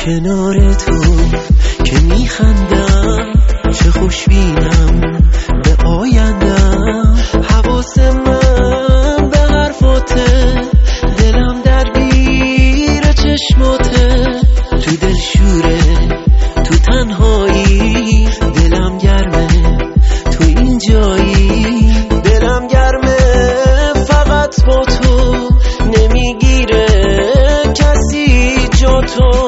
کنار تو که میخندم، چه خوشبینم به آیندم. حواس من به حرفاته، دلم درگیر چشماته. تو دل شوره، تو تنهایی، دلم گرمه تو این جایی. دلم گرمه فقط با تو، نمیگیره کسی جا تو.